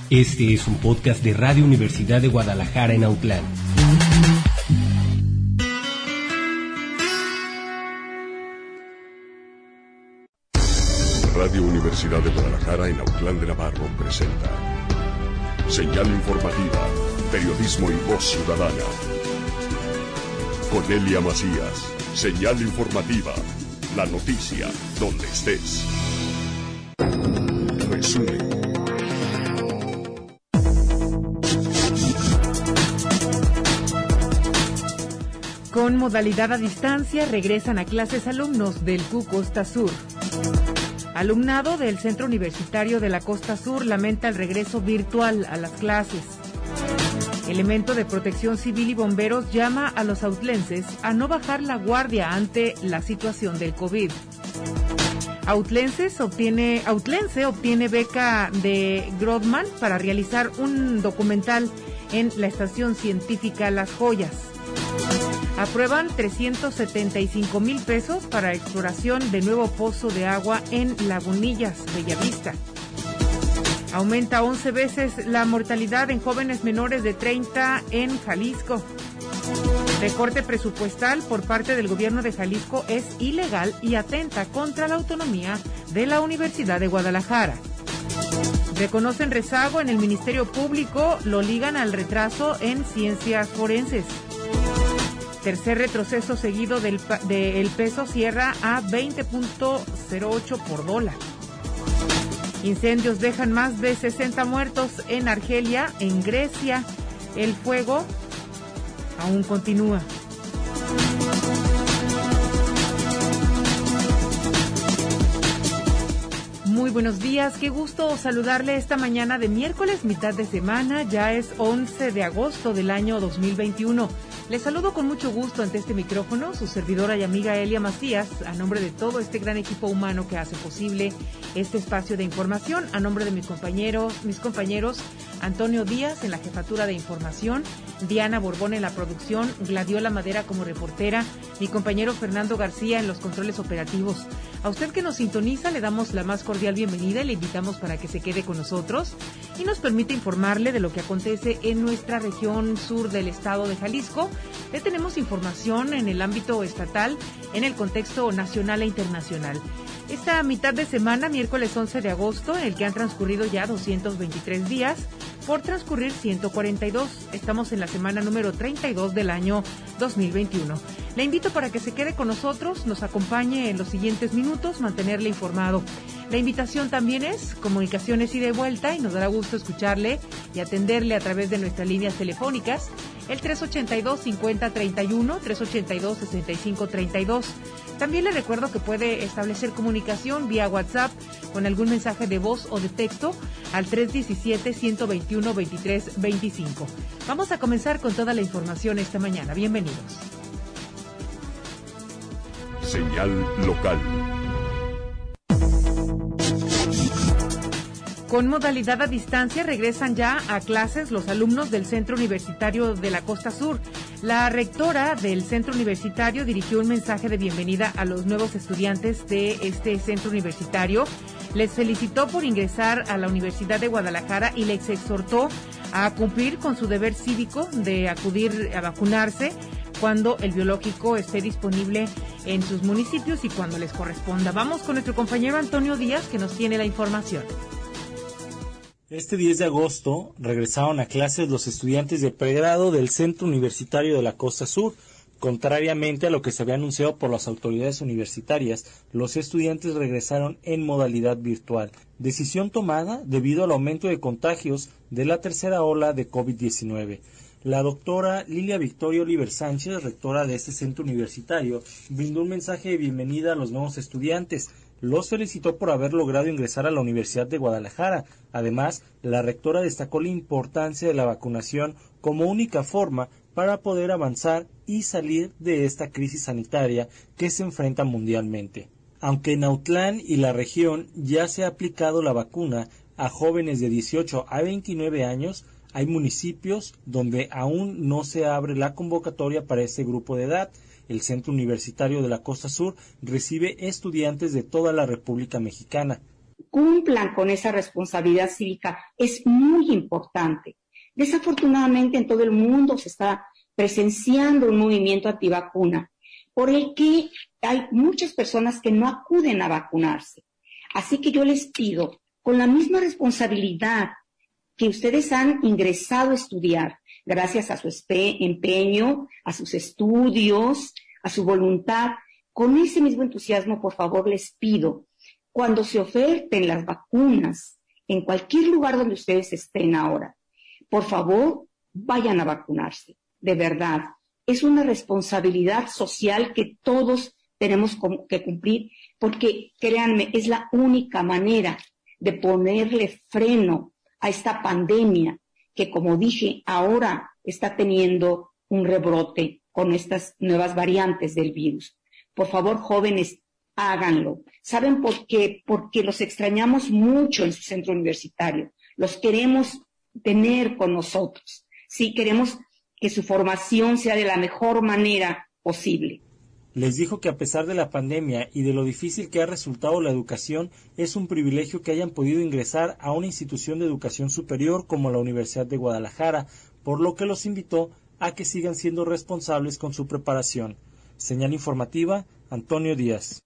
Este es un podcast de Radio Universidad de Guadalajara en Autlán. Radio Universidad de Guadalajara en Autlán de Navarro presenta Señal Informativa, Periodismo y Voz Ciudadana. Con Elia Macías, Señal Informativa, la noticia donde estés. Resumen. Con modalidad a distancia regresan a clases alumnos del CU Costa Sur. Alumnado del Centro Universitario de la Costa Sur lamenta el regreso virtual a las clases. Elemento de Protección Civil y bomberos llama a los autlenses a no bajar la guardia ante la situación del COVID. Autlense obtiene beca de Grodman para realizar un documental en la Estación Científica Las Joyas. Aprueban 375,000 pesos para exploración de nuevo pozo de agua en Lagunillas, Bellavista. Aumenta 11 veces la mortalidad en jóvenes menores de 30 en Jalisco. Recorte presupuestal por parte del gobierno de Jalisco es ilegal y atenta contra la autonomía de la Universidad de Guadalajara. Reconocen rezago en el Ministerio Público, lo ligan al retraso en ciencias forenses. Tercer retroceso seguido del peso cierra a 20.08 por dólar. Incendios dejan más de 60 muertos en Argelia, en Grecia. El fuego aún continúa. Muy buenos días, qué gusto saludarle esta mañana de miércoles, mitad de semana, ya es 11 de agosto del año 2021. Les saludo con mucho gusto ante este micrófono, su servidora y amiga Elia Macías, a nombre de todo este gran equipo humano que hace posible este espacio de información, a nombre de mis compañeros Antonio Díaz en la jefatura de información, Diana Borbón en la producción, Gladiola Madera como reportera, mi compañero Fernando García en los controles operativos. A usted que nos sintoniza le damos la más cordial bienvenida y le invitamos para que se quede con nosotros y nos permite informarle de lo que acontece en nuestra región sur del estado de Jalisco. Le tenemos información en el ámbito estatal, en el contexto nacional e internacional. Esta mitad de semana, miércoles 11 de agosto, en el que han transcurrido ya 223 días, por transcurrir 142. Estamos en la semana número 32 del año 2021. Le invito para que se quede con nosotros, nos acompañe en los siguientes minutos, mantenerle informado. La invitación también es comunicaciones ida y vuelta y nos dará gusto escucharle y atenderle a través de nuestras líneas telefónicas, el 382-5031, 382-6532. También le recuerdo que puede establecer comunicación vía WhatsApp con algún mensaje de voz o de texto al 317-121-2325. Vamos a comenzar con toda la información esta mañana. Bienvenidos. Señal local. Con modalidad a distancia regresan ya a clases los alumnos del Centro Universitario de la Costa Sur. La rectora del Centro Universitario dirigió un mensaje de bienvenida a los nuevos estudiantes de este centro universitario. Les felicitó por ingresar a la Universidad de Guadalajara y les exhortó a cumplir con su deber cívico de acudir a vacunarse cuando el biológico esté disponible en sus municipios y cuando les corresponda. Vamos con nuestro compañero Antonio Díaz, que nos tiene la información. Este 10 de agosto regresaron a clases los estudiantes de pregrado del Centro Universitario de la Costa Sur. Contrariamente a lo que se había anunciado por las autoridades universitarias, los estudiantes regresaron en modalidad virtual, decisión tomada debido al aumento de contagios de la tercera ola de COVID-19. La doctora Lilia Victoria Oliver Sánchez, rectora de este centro universitario, brindó un mensaje de bienvenida a los nuevos estudiantes. Los felicitó por haber logrado ingresar a la Universidad de Guadalajara. Además, la rectora destacó la importancia de la vacunación como única forma para poder avanzar y salir de esta crisis sanitaria que se enfrenta mundialmente. Aunque en Autlán y la región ya se ha aplicado la vacuna a jóvenes de 18 a 29 años, hay municipios donde aún no se abre la convocatoria para este grupo de edad. El Centro Universitario de la Costa Sur recibe estudiantes de toda la República Mexicana. cumplan con esa responsabilidad cívica es muy importante. Desafortunadamente en todo el mundo se está presenciando un movimiento antivacuna, por el que hay muchas personas que no acuden a vacunarse. Así que yo les pido, con la misma responsabilidad que ustedes han ingresado a estudiar, gracias a su empeño, a sus estudios, a su voluntad, con ese mismo entusiasmo, por favor, les pido, cuando se oferten las vacunas, en cualquier lugar donde ustedes estén ahora, por favor, vayan a vacunarse, de verdad. Es una responsabilidad social que todos tenemos que cumplir, porque, créanme, es la única manera de ponerle freno a esta pandemia que, como dije, ahora está teniendo un rebrote con estas nuevas variantes del virus. Por favor, jóvenes, háganlo. ¿Saben por qué? Porque los extrañamos mucho en su centro universitario. Los queremos tener con nosotros. Sí, queremos que su formación sea de la mejor manera posible. Les dijo que a pesar de la pandemia y de lo difícil que ha resultado la educación, es un privilegio que hayan podido ingresar a una institución de educación superior como la Universidad de Guadalajara, por lo que los invitó a que sigan siendo responsables con su preparación. Señal informativa, Antonio Díaz.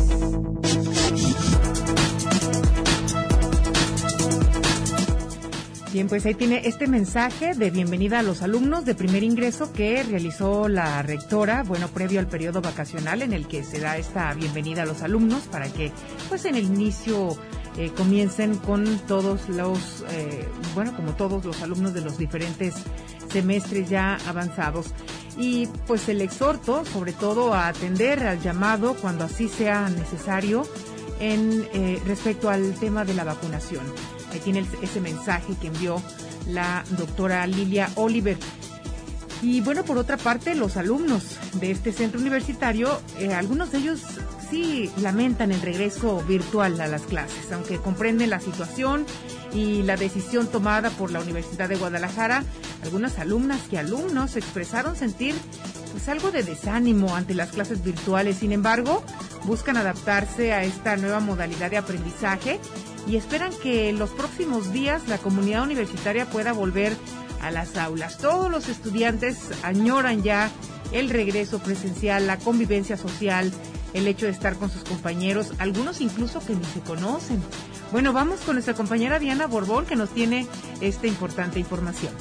Bien, pues ahí tiene este mensaje de bienvenida a los alumnos de primer ingreso que realizó la rectora, bueno, previo al periodo vacacional en el que se da esta bienvenida a los alumnos para que, pues en el inicio comiencen con todos los, como todos los alumnos de los diferentes semestres ya avanzados. Y pues el exhorto, sobre todo, a atender al llamado cuando así sea necesario en respecto al tema de la vacunación. Ahí tiene ese mensaje que envió la doctora Lilia Oliver. Y bueno, por otra parte, los alumnos de este centro universitario, algunos de ellos sí lamentan el regreso virtual a las clases, aunque comprenden la situación y la decisión tomada por la Universidad de Guadalajara. Algunas alumnas y alumnos expresaron sentir pues algo de desánimo ante las clases virtuales. Sin embargo, buscan adaptarse a esta nueva modalidad de aprendizaje y esperan que en los próximos días la comunidad universitaria pueda volver a las aulas. Todos los estudiantes añoran ya el regreso presencial, la convivencia social, el hecho de estar con sus compañeros, algunos incluso que ni se conocen. Bueno, vamos con nuestra compañera Diana Borbón, que nos tiene esta importante información.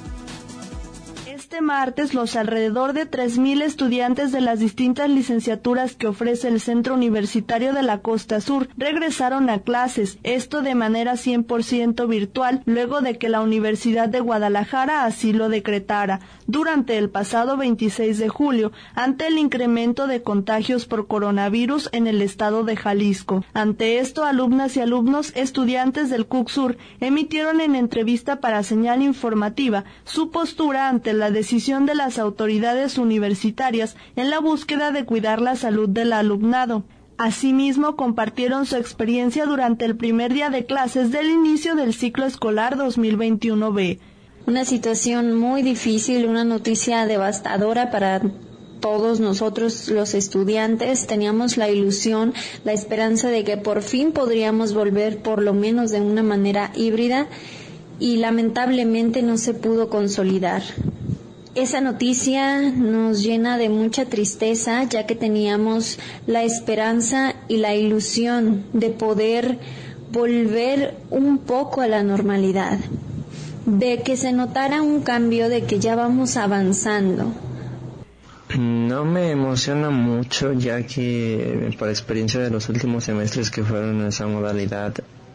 Este martes, los alrededor de 3,000 estudiantes de las distintas licenciaturas que ofrece el Centro Universitario de la Costa Sur regresaron a clases, esto de manera 100% virtual, luego de que la Universidad de Guadalajara así lo decretara, durante el pasado 26 de julio, ante el incremento de contagios por coronavirus en el estado de Jalisco. Ante esto, alumnas y alumnos estudiantes del CUC-Sur emitieron en entrevista para Señal Informativa su postura ante la decisión de las autoridades universitarias en la búsqueda de cuidar la salud del alumnado. Asimismo, compartieron su experiencia durante el primer día de clases del inicio del ciclo escolar 2021B. Una situación muy difícil, una noticia devastadora para todos nosotros los estudiantes. Teníamos la ilusión, la esperanza de que por fin podríamos volver por lo menos de una manera híbrida y lamentablemente no se pudo consolidar. Esa noticia nos llena de mucha tristeza, ya que teníamos la esperanza y la ilusión de poder volver un poco a la normalidad, de que se notara un cambio, de que ya vamos avanzando. No me emociona mucho, ya que por experiencia de los últimos semestres que fueron en esa modalidad,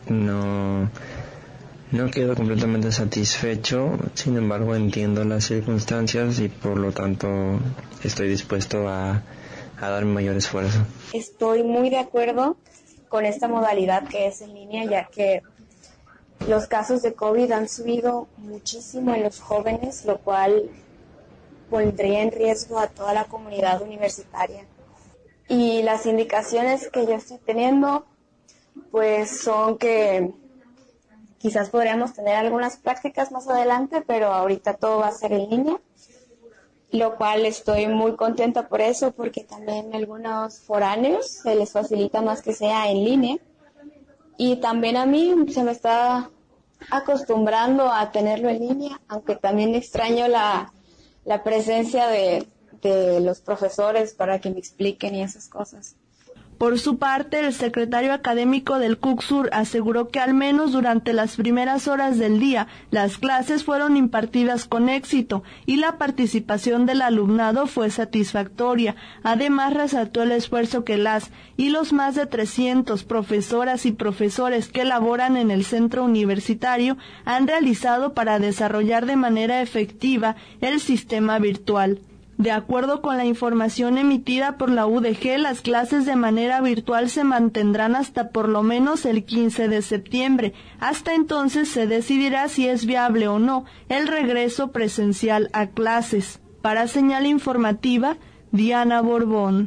no quedo completamente satisfecho. Sin embargo, entiendo las circunstancias y por lo tanto estoy dispuesto a dar mi mayor esfuerzo. Estoy muy de acuerdo con esta modalidad que es en línea, ya que los casos de COVID han subido muchísimo en los jóvenes, lo cual pondría en riesgo a toda la comunidad universitaria. Y las indicaciones que yo estoy teniendo, pues son que quizás podríamos tener algunas prácticas más adelante, pero ahorita todo va a ser en línea, lo cual estoy muy contenta por eso, porque también a algunos foráneos se les facilita más que sea en línea, y también a mí se me está acostumbrando a tenerlo en línea, aunque también extraño la presencia de los profesores para que me expliquen y esas cosas. Por su parte, el secretario académico del CUCSUR aseguró que al menos durante las primeras horas del día las clases fueron impartidas con éxito y la participación del alumnado fue satisfactoria. Además, resaltó el esfuerzo que las y los más de 300 profesoras y profesores que laboran en el centro universitario han realizado para desarrollar de manera efectiva el sistema virtual. De acuerdo con la información emitida por la UDG, las clases de manera virtual se mantendrán hasta por lo menos el 15 de septiembre. Hasta entonces se decidirá si es viable o no el regreso presencial a clases. Para Señal Informativa, Diana Borbón.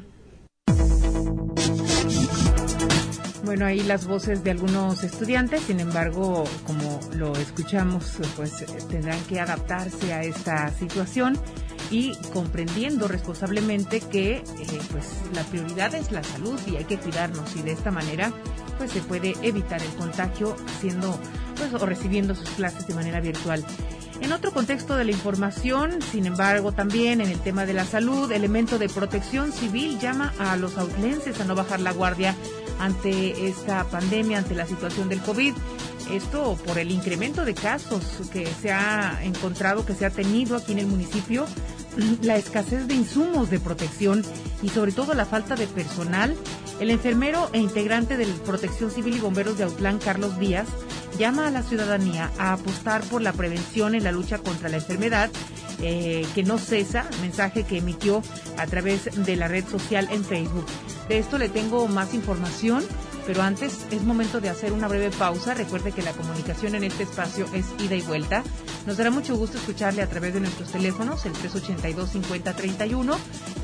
Bueno, ahí las voces de algunos estudiantes, sin embargo, como lo escuchamos, pues tendrán que adaptarse a esta situación y comprendiendo responsablemente que pues la prioridad es la salud y hay que cuidarnos, y de esta manera pues se puede evitar el contagio haciendo pues o recibiendo sus clases de manera virtual. En otro contexto de la información, sin embargo, también en el tema de la salud, Elemento de Protección Civil llama a los autlenses a no bajar la guardia ante esta pandemia, ante la situación del COVID. Esto por el incremento de casos que se ha encontrado, que se ha tenido aquí en el municipio, la escasez de insumos de protección y sobre todo la falta de personal. El enfermero e integrante de Protección Civil y Bomberos de Autlán, Carlos Díaz, llama a la ciudadanía a apostar por la prevención en la lucha contra la enfermedad, que no cesa, mensaje que emitió a través de la red social en Facebook. De esto le tengo más información, pero antes es momento de hacer una breve pausa. Recuerde que la comunicación en este espacio es ida y vuelta. Nos dará mucho gusto escucharle a través de nuestros teléfonos, el 382-5031,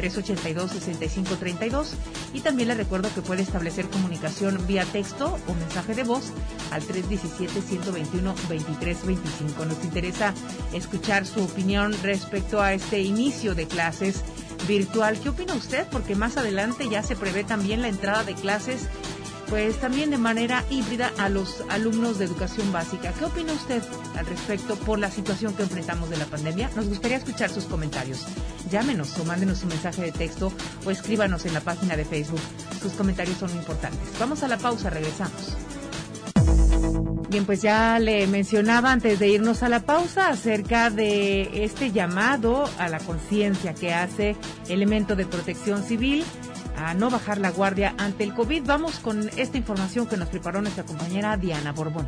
382-6532, y también le recuerdo que puede establecer comunicación vía texto o mensaje de voz al 317-121-2325. Nos interesa escuchar su opinión respecto a este inicio de clases virtual. ¿Qué opina usted? Porque más adelante ya se prevé también la entrada de clases, pues también de manera híbrida a los alumnos de educación básica. ¿Qué opina usted al respecto por la situación que enfrentamos de la pandemia? Nos gustaría escuchar sus comentarios. Llámenos o mándenos un mensaje de texto o escríbanos en la página de Facebook. Sus comentarios son muy importantes. Vamos a la pausa, regresamos. Bien, pues ya le mencionaba antes de irnos a la pausa acerca de este llamado a la conciencia que hace Elemento de Protección Civil a no bajar la guardia ante el COVID. Vamos con esta información que nos preparó nuestra compañera Diana Borbón.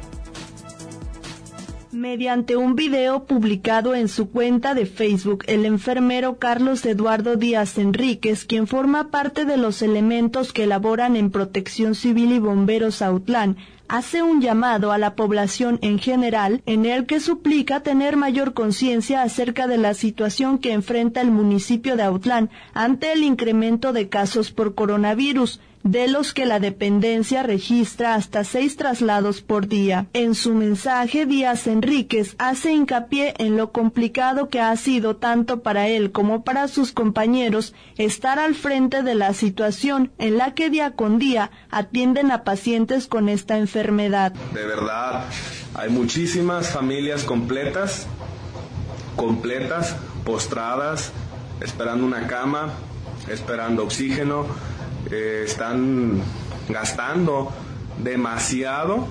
Mediante un video publicado en su cuenta de Facebook, el enfermero Carlos Eduardo Díaz Enríquez, quien forma parte de los elementos que laboran en Protección Civil y Bomberos Autlán, hace un llamado a la población en general en el que suplica tener mayor conciencia acerca de la situación que enfrenta el municipio de Autlán ante el incremento de casos por coronavirus, de los que la dependencia registra hasta 6 traslados por día. En su mensaje, Díaz Enríquez hace hincapié en lo complicado que ha sido tanto para él como para sus compañeros estar al frente de la situación en la que día con día atienden a pacientes con esta enfermedad. De verdad, hay muchísimas familias completas, postradas, esperando una cama, esperando oxígeno. Están gastando demasiado,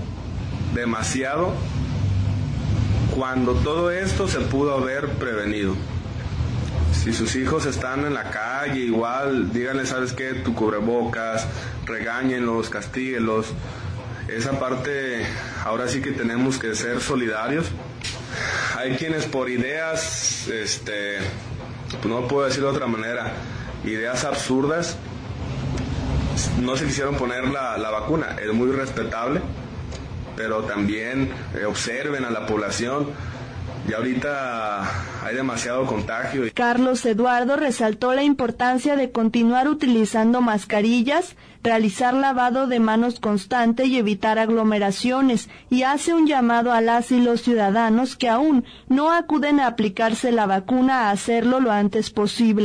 cuando todo esto se pudo haber prevenido. Si sus hijos están en la calle, igual, díganle, ¿sabes qué? Tu cubrebocas, regáñenlos, castíguenlos. Esa parte, ahora sí que tenemos que ser solidarios. Hay quienes por ideas, pues no puedo decirlo de otra manera, ideas absurdas, no se quisieron poner la vacuna. Es muy respetable, pero también observen a la población. Y ahorita hay demasiado contagio. Carlos Eduardo resaltó la importancia de continuar utilizando mascarillas, realizar lavado de manos constante y evitar aglomeraciones, y hace un llamado a las y los ciudadanos que aún no acuden a aplicarse la vacuna a hacerlo lo antes posible.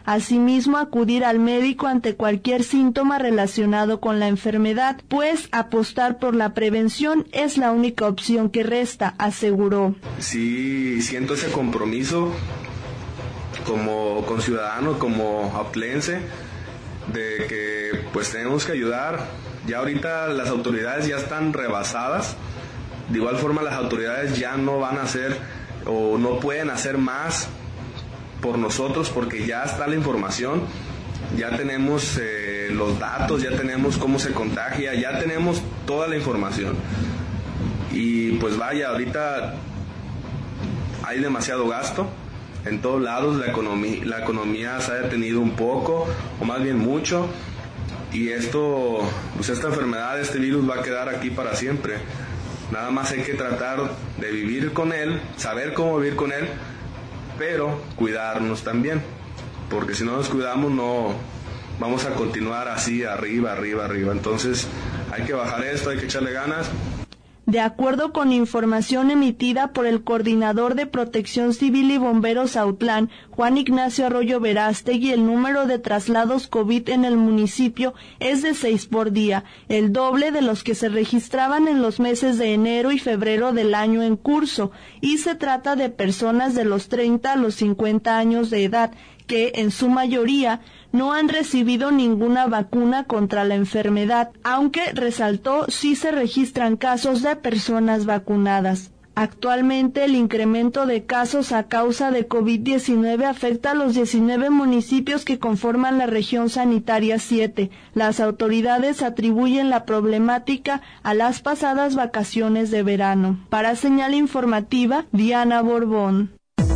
Asimismo, acudir al médico ante cualquier síntoma relacionado con la enfermedad, pues apostar por la prevención es la única opción que resta, aseguró. Sí, siento ese compromiso como conciudadano, como autlense, de que pues tenemos que ayudar. Ya ahorita las autoridades ya están rebasadas. De igual forma las autoridades ya no van a hacer o no pueden hacer más por nosotros porque ya está la información, ya tenemos los datos, ya tenemos cómo se contagia, ya tenemos toda la información. Y pues vaya, ahorita hay demasiado gasto en todos lados, la economía se ha detenido un poco, o más bien mucho, y pues esta enfermedad, este virus va a quedar aquí para siempre. Nada más hay que tratar de vivir con él, saber cómo vivir con él, pero cuidarnos también, porque si no nos cuidamos no vamos a continuar así, arriba. Entonces hay que bajar esto, hay que echarle ganas. De acuerdo con información emitida por el coordinador de Protección Civil y Bomberos Autlán, Juan Ignacio Arroyo Verástegui, el número de traslados COVID en el municipio es de 6 por día, el doble de los que se registraban en los meses de enero y febrero del año en curso, y se trata de personas de los 30 a los 50 años de edad, que en su mayoría no han recibido ninguna vacuna contra la enfermedad, aunque resaltó sí se registran casos de personas vacunadas. Actualmente el incremento de casos a causa de COVID-19 afecta a los 19 municipios que conforman la región sanitaria 7. Las autoridades atribuyen la problemática a las pasadas vacaciones de verano. Para Señal Informativa, Diana Borbón.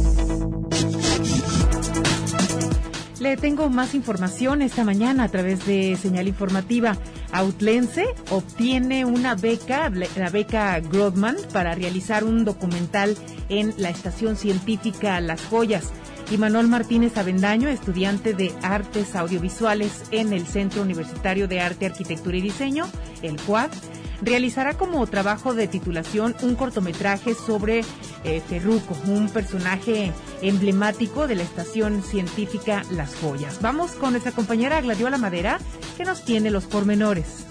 Le tengo más información esta mañana a través de Señal Informativa. Autlense obtiene una beca, la beca Grothman, para realizar un documental en la estación científica Las Joyas. Imanol Martínez Avendaño, estudiante de Artes Audiovisuales en el Centro Universitario de Arte, Arquitectura y Diseño, el CUAD, realizará como trabajo de titulación un cortometraje sobre Ferruco, un personaje emblemático de la estación científica Las Joyas. Vamos con nuestra compañera Gladiola Madera, que nos tiene los pormenores.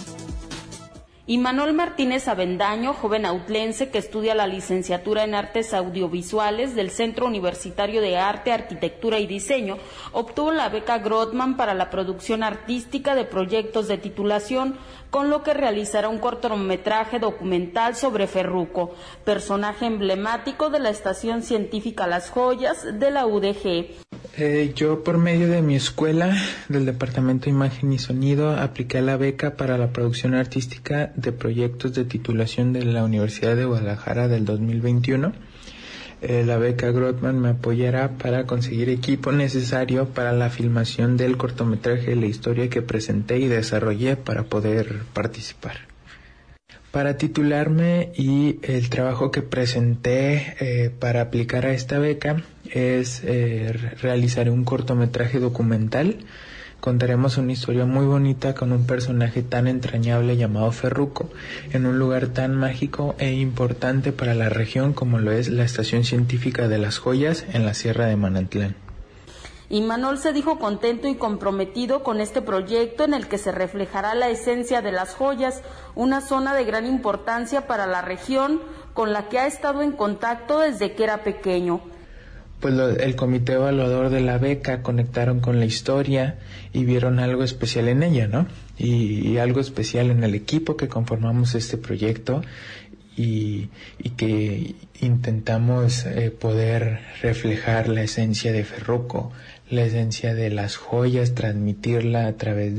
Imanol Martínez Avendaño, joven autlense que estudia la licenciatura en Artes Audiovisuales del Centro Universitario de Arte, Arquitectura y Diseño, obtuvo la beca Grothman para la producción artística de proyectos de titulación, con lo que realizará un cortometraje documental sobre Ferruco, personaje emblemático de la estación científica Las Joyas de la UDG. Yo, por medio de mi escuela del Departamento de Imagen y Sonido, apliqué la beca para la producción artística de proyectos de titulación de la Universidad de Guadalajara del 2021. La beca Grothman me apoyará para conseguir equipo necesario para la filmación del cortometraje de la historia que presenté y desarrollé para poder participar. Para titularme y el trabajo que presenté para aplicar a esta beca es realizar un cortometraje documental. Contaremos una historia muy bonita con un personaje tan entrañable llamado Ferruco, en un lugar tan mágico e importante para la región como lo es la Estación Científica de Las Joyas en la Sierra de Manantlán. Imanol se dijo contento y comprometido con este proyecto en el que se reflejará la esencia de Las Joyas, una zona de gran importancia para la región con la que ha estado en contacto desde que era pequeño. Pues el comité evaluador de la beca conectaron con la historia y vieron algo especial en ella, ¿no? Y algo especial en el equipo que conformamos este proyecto y que intentamos poder reflejar la esencia de Ferruco, la esencia de Las Joyas, transmitirla a través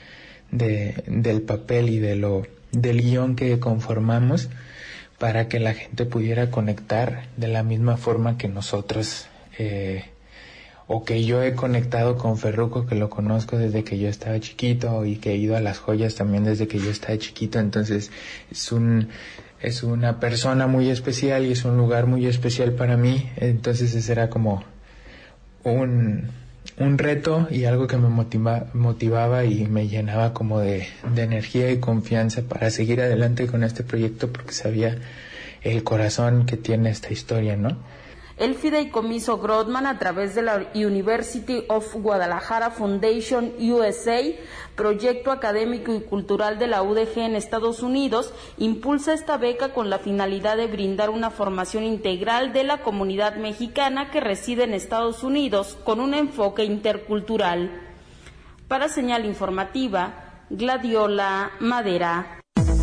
del papel y del guión que conformamos para que la gente pudiera conectar de la misma forma que nosotros o que yo he conectado con Ferruco, que lo conozco desde que yo estaba chiquito y que he ido a Las Joyas también desde que yo estaba chiquito. Entonces es una persona muy especial y es un lugar muy especial para mí. Entonces ese era como un reto y algo que me motivaba y me llenaba como de energía y confianza para seguir adelante con este proyecto, porque sabía el corazón que tiene esta historia, ¿no? El fideicomiso Grothman, a través de la University of Guadalajara Foundation USA, proyecto académico y cultural de la UDG en Estados Unidos, impulsa esta beca con la finalidad de brindar una formación integral de la comunidad mexicana que reside en Estados Unidos con un enfoque intercultural. Para Señal Informativa, Gladiola Madera.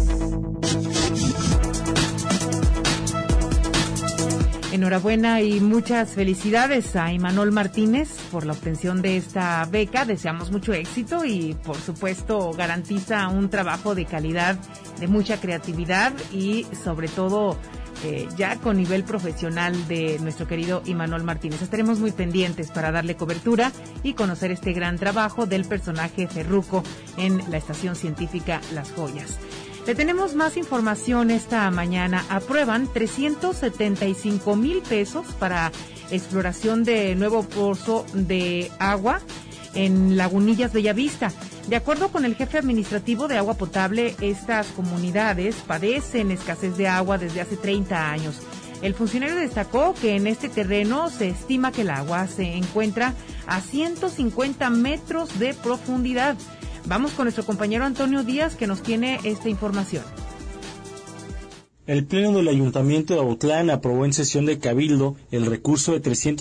Enhorabuena y muchas felicidades a Imanol Martínez por la obtención de esta beca. Deseamos mucho éxito y, por supuesto, garantiza un trabajo de calidad, de mucha creatividad y, sobre todo, ya con nivel profesional de nuestro querido Imanol Martínez. Estaremos muy pendientes para darle cobertura y conocer este gran trabajo del personaje Ferruco en la estación científica Las Joyas. Le tenemos más información esta mañana. Aprueban 375,000 pesos para exploración de nuevo pozo de agua en Lagunillas, Bellavista. De acuerdo con el jefe administrativo de agua potable, estas comunidades padecen escasez de agua desde hace 30 años. El funcionario destacó que en este terreno se estima que el agua se encuentra a 150 metros de profundidad. Vamos con nuestro compañero Antonio Díaz, que nos tiene esta información. El Pleno del Ayuntamiento de Autlán aprobó en sesión de Cabildo el recurso de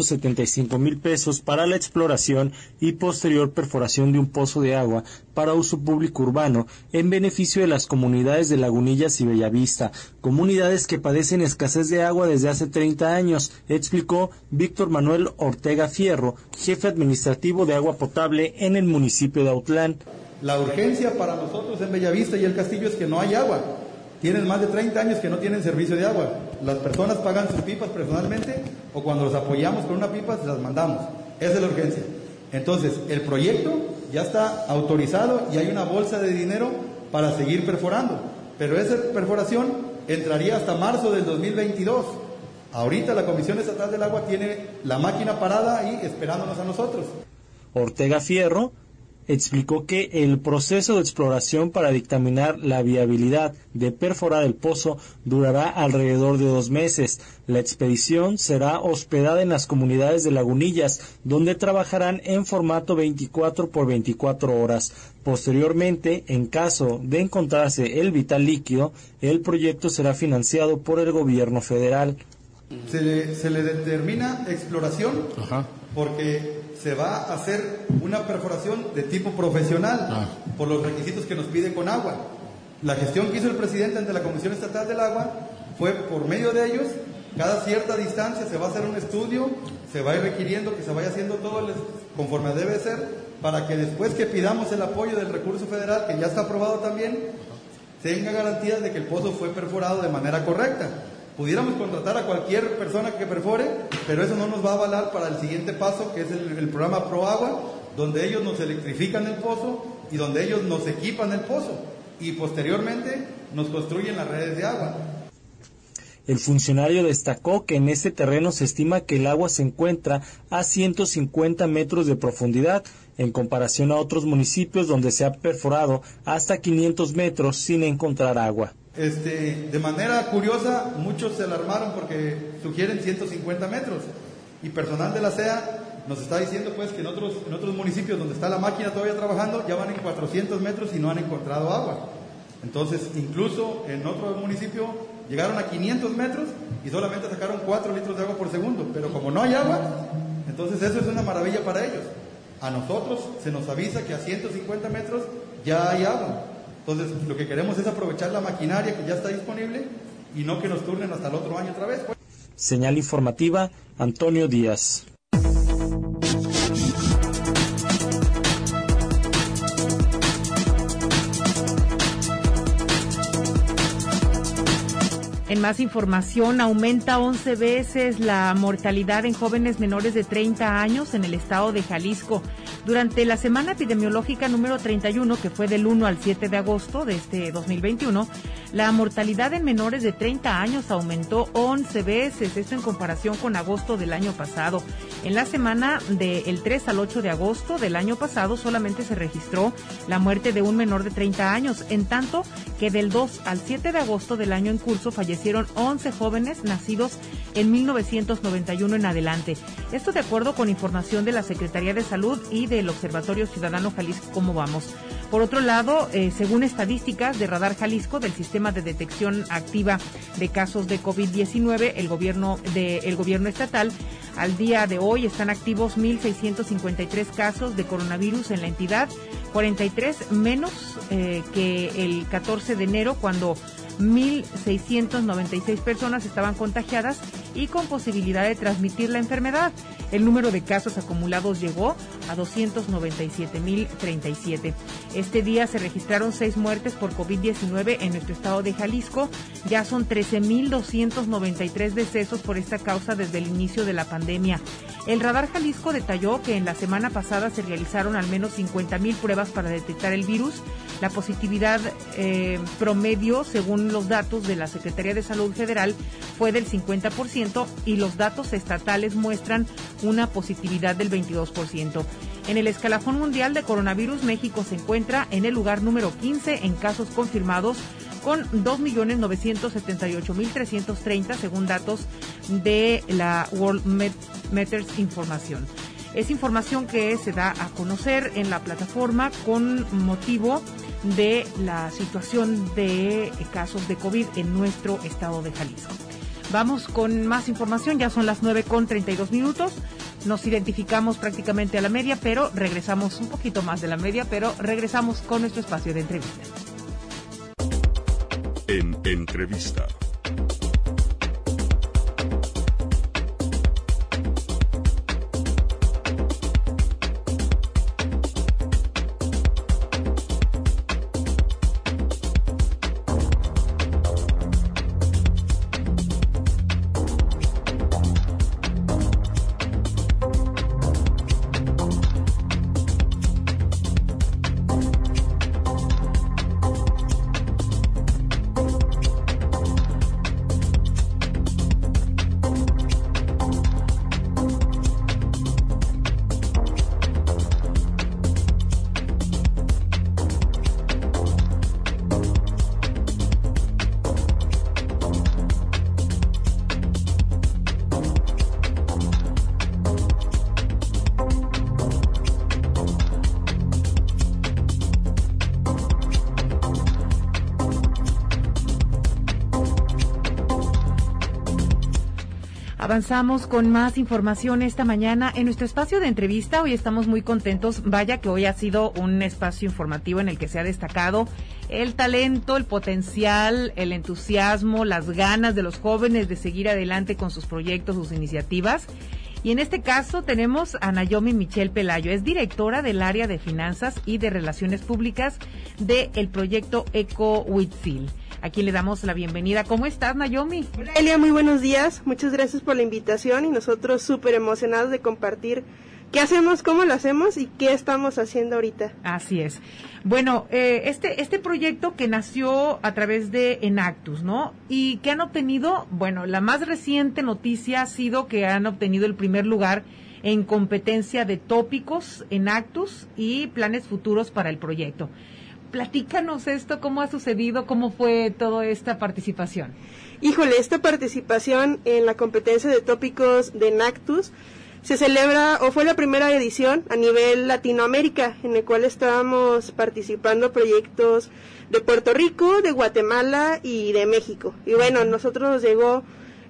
375,000 pesos para la exploración y posterior perforación de un pozo de agua para uso público urbano en beneficio de las comunidades de Lagunillas y Bellavista, comunidades que padecen escasez de agua desde hace 30 años, explicó Víctor Manuel Ortega Fierro, jefe administrativo de agua potable en el municipio de Autlán. La urgencia para nosotros en Bellavista y el Castillo es que no hay agua. Tienen más de 30 años que no tienen servicio de agua. Las personas pagan sus pipas personalmente o cuando los apoyamos con una pipa se las mandamos. Esa es la urgencia. Entonces, el proyecto ya está autorizado y hay una bolsa de dinero para seguir perforando. Pero esa perforación entraría hasta marzo del 2022. Ahorita la Comisión Estatal del Agua tiene la máquina parada ahí esperándonos a nosotros. Ortega Fierro explicó que el proceso de exploración para dictaminar la viabilidad de perforar el pozo durará alrededor de 2 meses. La expedición será hospedada en las comunidades de Lagunillas, donde trabajarán en formato 24 por 24 horas. Posteriormente, en caso de encontrarse el vital líquido, el proyecto será financiado por el gobierno federal. Se le determina exploración porque se va a hacer una perforación de tipo profesional por los requisitos que nos pide Conagua. La gestión que hizo el presidente ante la Comisión Estatal del Agua fue por medio de ellos, cada cierta distancia se va a hacer un estudio, se va a ir requiriendo que se vaya haciendo todo conforme debe ser, para que después que pidamos el apoyo del recurso federal, que ya está aprobado también, tenga garantías de que el pozo fue perforado de manera correcta. Pudiéramos contratar a cualquier persona que perfore, pero eso no nos va a avalar para el siguiente paso, que es el programa ProAgua, donde ellos nos electrifican el pozo y donde ellos nos equipan el pozo y posteriormente nos construyen las redes de agua. El funcionario destacó que en este terreno se estima que el agua se encuentra a 150 metros de profundidad, en comparación a otros municipios donde se ha perforado hasta 500 metros sin encontrar agua. De manera curiosa, muchos se alarmaron porque sugieren 150 metros y personal de la CEA nos está diciendo pues que en otros municipios donde está la máquina todavía trabajando ya van en 400 metros y no han encontrado agua. Entonces, incluso en otro municipio llegaron a 500 metros y solamente sacaron 4 litros de agua por segundo, pero como no hay agua, entonces eso es una maravilla para ellos. A nosotros se nos avisa que a 150 metros ya hay agua. Entonces, lo que queremos es aprovechar la maquinaria que ya está disponible y no que nos turnen hasta el otro año otra vez. Señal informativa, Antonio Díaz. En más información, aumenta 11 veces la mortalidad en jóvenes menores de 30 años en el estado de Jalisco. Durante la semana epidemiológica número 31, que fue del 1 al 7 de agosto de este 2021, la mortalidad en menores de 30 años aumentó 11 veces, esto en comparación con agosto del año pasado. En la semana del 3 al 8 de agosto del año pasado solamente se registró la muerte de un menor de 30 años, en tanto que del 2 al 7 de agosto del año en curso fallecieron 11 jóvenes nacidos en 1991 en adelante. Esto de acuerdo con información de la Secretaría de Salud y del Observatorio Ciudadano Jalisco ¿Cómo vamos? Por otro lado, según estadísticas de Radar Jalisco, del Sistema de Detección Activa de Casos de COVID-19, el gobierno estatal, al día de hoy están activos 1,653 casos de coronavirus en la entidad, 43 menos que el 14 de enero, cuando 1,696 personas estaban contagiadas y con posibilidad de transmitir la enfermedad. El número de casos acumulados llegó a 297,037. Este día se registraron 6 muertes por COVID-19 en nuestro estado de Jalisco. Ya son 13,293 decesos por esta causa desde el inicio de la pandemia. El Radar Jalisco detalló que en la semana pasada se realizaron al menos 50,000 pruebas para detectar el virus. La positividad promedio, según los datos de la Secretaría de Salud Federal, fue del 50% y los datos estatales muestran una positividad del 22%. En el escalafón mundial de coronavirus, México se encuentra en el lugar número 15 en casos confirmados, con 2,978,330 según datos de la World Matters Información. Es información que se da a conocer en la plataforma con motivo de la situación de casos de COVID en nuestro estado de Jalisco. Vamos con más información, ya son las 9:32. Nos identificamos prácticamente a la media, pero regresamos un poquito más de la media, pero regresamos con nuestro espacio de entrevista. En entrevista. Avanzamos con más información esta mañana en nuestro espacio de entrevista. Hoy estamos muy contentos. Vaya que hoy ha sido un espacio informativo en el que se ha destacado el talento, el potencial, el entusiasmo, las ganas de los jóvenes de seguir adelante con sus proyectos, sus iniciativas. Y en este caso tenemos a Nayomi Michelle Pelayo, es directora del área de finanzas y de relaciones públicas del proyecto Eco Huitzil. Aquí le damos la bienvenida. ¿Cómo estás, Nayomi? Hola, Elia, muy buenos días. Muchas gracias por la invitación y nosotros súper emocionados de compartir qué hacemos, cómo lo hacemos y qué estamos haciendo ahorita. Así es. Bueno, este proyecto que nació a través de Enactus, ¿no? Y que han obtenido, bueno, la más reciente noticia ha sido que han obtenido el primer lugar en competencia de tópicos Enactus y planes futuros para el proyecto. Platícanos esto, cómo ha sucedido, cómo fue toda esta participación. Híjole, esta participación en la competencia de tópicos de Enactus se celebra, o fue la primera edición a nivel Latinoamérica, en el cual estábamos participando proyectos de Puerto Rico, de Guatemala y de México. Y bueno, nosotros nos llegó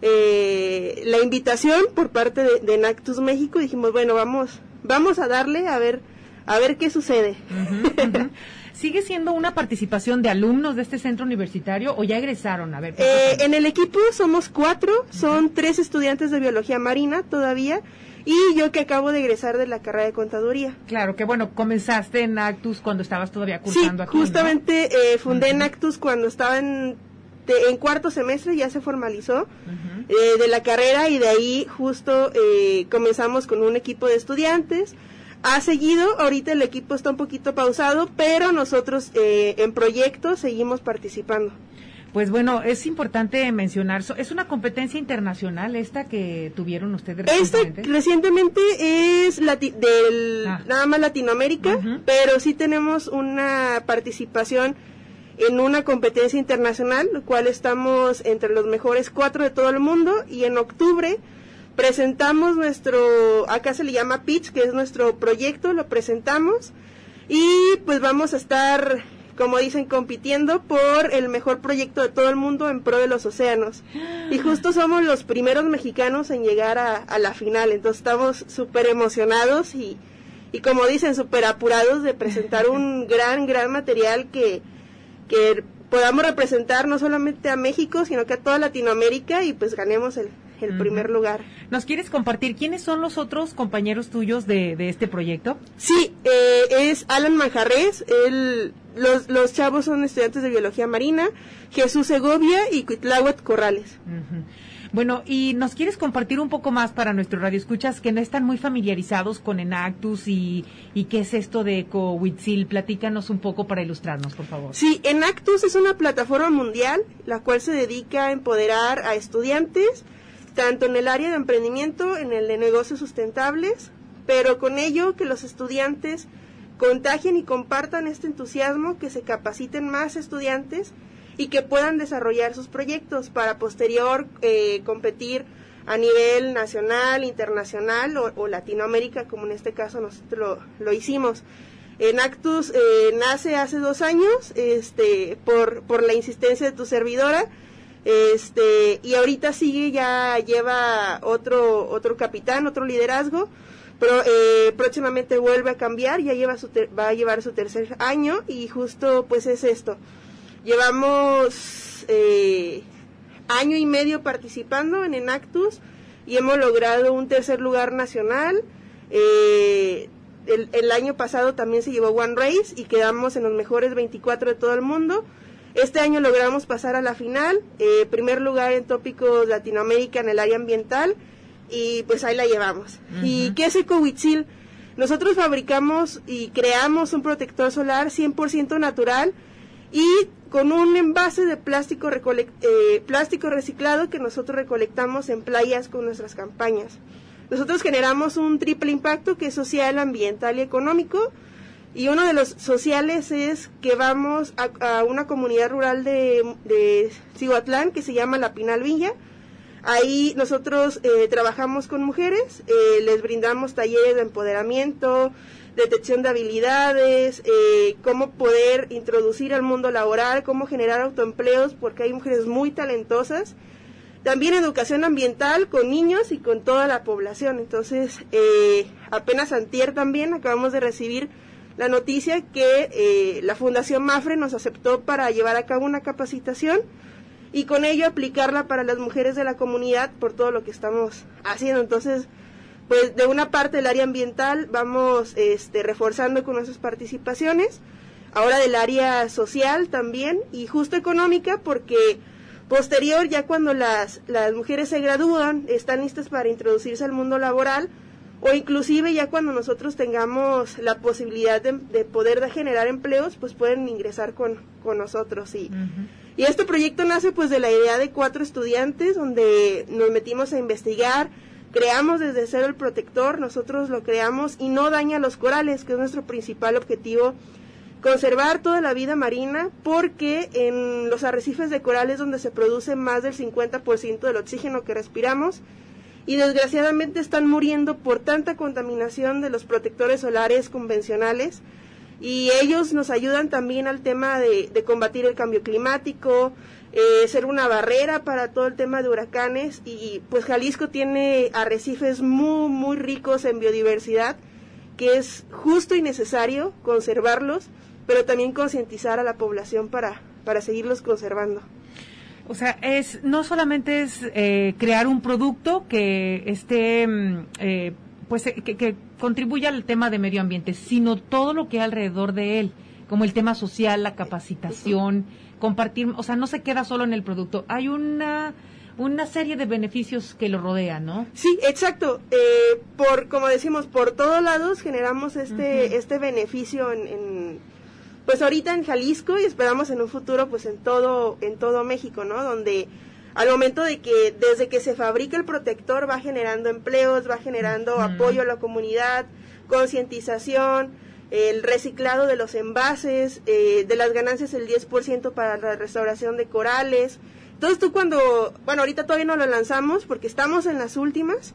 la invitación por parte de Enactus México y dijimos, bueno, vamos a darle a ver qué sucede. Uh-huh. ¿Sigue siendo una participación de alumnos de este centro universitario o ya egresaron? A ver. En el equipo somos 4, son 3 estudiantes de biología marina todavía y yo que acabo de egresar de la carrera de contaduría. Claro, que bueno, comenzaste en Enactus cuando estabas todavía cursando aquí, justamente, ¿no? Fundé Enactus cuando estaba en cuarto semestre, ya se formalizó de la carrera y de ahí justo comenzamos con un equipo de estudiantes. Ha seguido, ahorita el equipo está un poquito pausado, pero nosotros en proyectos seguimos participando. Pues bueno, es importante mencionar, es una competencia internacional esta que tuvieron ustedes recientemente. Recientemente es nada más Latinoamérica, pero sí tenemos una participación en una competencia internacional, lo cual estamos entre los mejores 4 de todo el mundo, y en octubre presentamos acá se le llama pitch, que es nuestro proyecto, lo presentamos, y pues vamos a estar, como dicen, compitiendo por el mejor proyecto de todo el mundo en pro de los océanos. Y justo somos los primeros mexicanos en llegar a la final, entonces estamos súper emocionados y como dicen, súper apurados de presentar un gran material que podamos representar no solamente a México, sino que a toda Latinoamérica, y pues ganemos el primer lugar. ¿Nos quieres compartir quiénes son los otros compañeros tuyos de este proyecto? Sí, es Alan Manjarres, los chavos son estudiantes de biología marina, Jesús Segovia y Cuitláhuac Corrales. Bueno, y nos quieres compartir un poco más para nuestros radioescuchas que no están muy familiarizados con Enactus y qué es esto de Ecohuitzil. Platícanos un poco para ilustrarnos, por favor. Sí, Enactus es una plataforma mundial la cual se dedica a empoderar a estudiantes tanto en el área de emprendimiento, en el de negocios sustentables, pero con ello que los estudiantes contagien y compartan este entusiasmo, que se capaciten más estudiantes y que puedan desarrollar sus proyectos para posterior competir a nivel nacional, internacional o Latinoamérica, como en este caso nosotros lo hicimos. Enactus nace hace 2 años por la insistencia de tu servidora, y ahorita ya lleva otro capitán, otro liderazgo, pero próximamente vuelve a cambiar, va a llevar su 3er año, y justo pues es esto. Llevamos año y medio participando en Enactus y hemos logrado un 3er lugar nacional. El año pasado también se llevó One Race y quedamos en los mejores 24 de todo el mundo. Este año logramos pasar a la final, primer lugar en tópicos Latinoamérica en el área ambiental, y pues ahí la llevamos. ¿Y qué es Ecohuitzil? Nosotros fabricamos y creamos un protector solar 100% natural y con un envase de plástico reciclado que nosotros recolectamos en playas con nuestras campañas. Nosotros generamos un triple impacto que es social, ambiental y económico, y uno de los sociales es que vamos a una comunidad rural de Cihuatlán que se llama La Pinal Villa. Ahí nosotros trabajamos con mujeres, les brindamos talleres de empoderamiento, detección de habilidades, cómo poder introducir al mundo laboral, cómo generar autoempleos, porque hay mujeres muy talentosas. También educación ambiental con niños y con toda la población. Entonces, apenas antier también acabamos de recibir la noticia que la Fundación Mafre nos aceptó para llevar a cabo una capacitación y con ello aplicarla para las mujeres de la comunidad por todo lo que estamos haciendo. Entonces, pues de una parte del área ambiental vamos reforzando con nuestras participaciones, ahora del área social también y justo económica, porque posterior, ya cuando las mujeres se gradúan, están listas para introducirse al mundo laboral, o inclusive ya cuando nosotros tengamos la posibilidad de poder generar empleos, pues pueden ingresar con nosotros. Y este proyecto nace pues de la idea de 4 estudiantes, donde nos metimos a investigar, creamos desde cero el protector, nosotros lo creamos y no daña los corales, que es nuestro principal objetivo, conservar toda la vida marina, porque en los arrecifes de corales donde se produce más del 50% del oxígeno que respiramos, y desgraciadamente están muriendo por tanta contaminación de los protectores solares convencionales, y ellos nos ayudan también al tema de combatir el cambio climático, ser una barrera para todo el tema de huracanes, y pues Jalisco tiene arrecifes muy, muy ricos en biodiversidad, que es justo y necesario conservarlos, pero también concientizar a la población para seguirlos conservando. O sea, no solamente es crear un producto que esté, que contribuya al tema de medio ambiente, sino todo lo que hay alrededor de él, como el tema social, la capacitación, compartir, o sea, no se queda solo en el producto, hay una serie de beneficios que lo rodean, ¿no? Sí, exacto. Como decimos, por todos lados generamos este beneficio pues ahorita en Jalisco y esperamos en un futuro pues en todo México, ¿no? Donde al momento de que desde que se fabrica el protector va generando empleos, va generando apoyo a la comunidad, concientización, el reciclado de los envases, de las ganancias el 10% para la restauración de corales. Entonces tú ahorita todavía no lo lanzamos porque estamos en las últimas,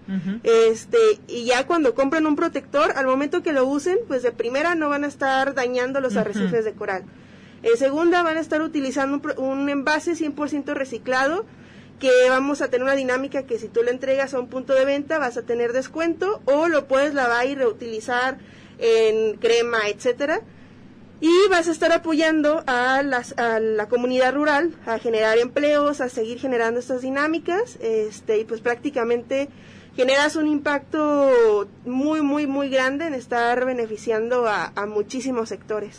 y ya cuando compran un protector, al momento que lo usen, pues de primera no van a estar dañando los arrecifes de coral. En segunda van a estar utilizando un envase 100% reciclado, que vamos a tener una dinámica que si tú lo entregas a un punto de venta vas a tener descuento, o lo puedes lavar y reutilizar en crema, etcétera. Y vas a estar apoyando a la comunidad rural a generar empleos, a seguir generando estas dinámicas, y pues prácticamente generas un impacto muy, muy, muy grande en estar beneficiando a muchísimos sectores.